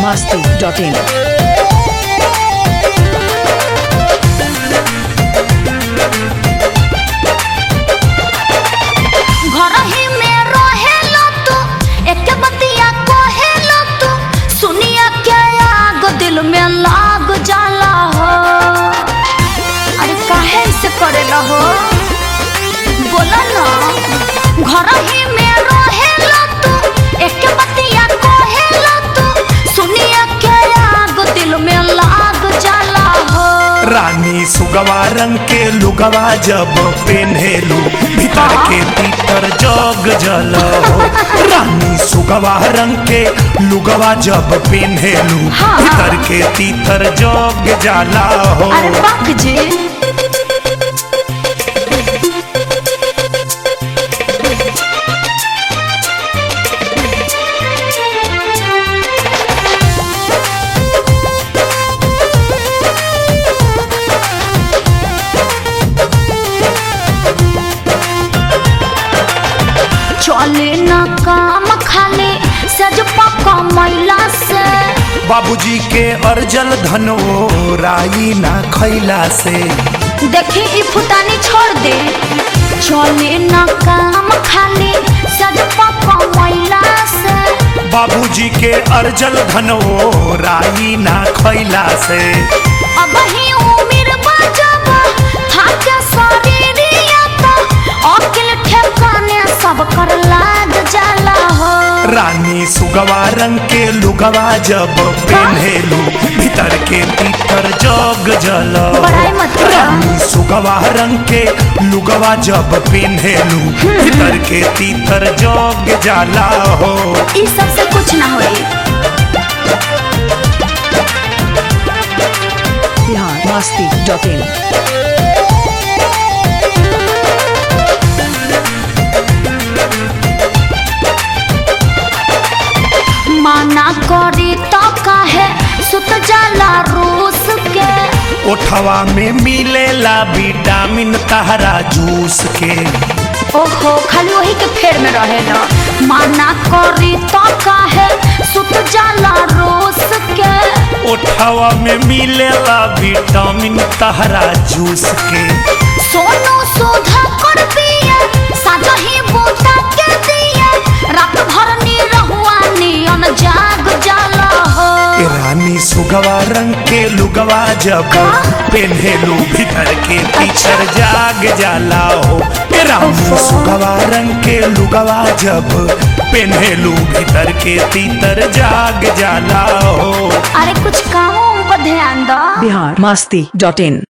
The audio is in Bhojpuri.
biharmasti.in। करेला हो बोला ना घर ही में रहेला तू एक बतिया कहेला तू सुनिया के आग दिल में लाग जाला हो। रानी सुगवा रंग के लुगवा जब पेन्हेलू भीतर के तीतर जग जल हो। रानी सुगवा रंग के लुगवा जब पेन्हेलू भीतर के तीतर जग जाला हो। अरे बाप जी चले न काम खाले सज पका मैला से बाबूजी के अर्जल धनो राई ना खैला से देखी ई फुटानी छोड़ दे। चले न काम खाले सज पका मैला से बाबूजी के अर्जल धनो राई ना खैला से अब ही उम्र बजब थाके शरीरिया तो अकिल ठेकाने सब कर लाग जाला हो। रानी सुगवा रंग के लुगवा जब पेन्हेलू भीतर के तीतर जग जल हो। रानी सुगवा रंग के लुगवा जब पेन्हेलू भीतर के तीतर जग जाला हो। ई सबसे कुछ ना होई। biharmasti.in। माना करी तो काहे सुत जाला रूस के ओठवा में मिलेला विटामिन तहरा जूस के। ओहो खाली वही के फेर में रहेला। माना करी तो काहे सुत जाला रूस के ओठवा में मिलेला विटामिन तहरा जूस के। सोनू सुधा कर पिए साजो ही बूटा के दिए रात भर नी रहुआ नियन जाग जाला हो। रानी सुगवा रंग के लुगवा जब पेन्हेलू भीतर के तीतर जाग जाला हो। रानी सुगवा रंग के लुगवा जब पेन्हेलू भीतर के तीतर जाग जाला हो। अरे कुछ कामों पर ध्यान दो। biharmasti.in।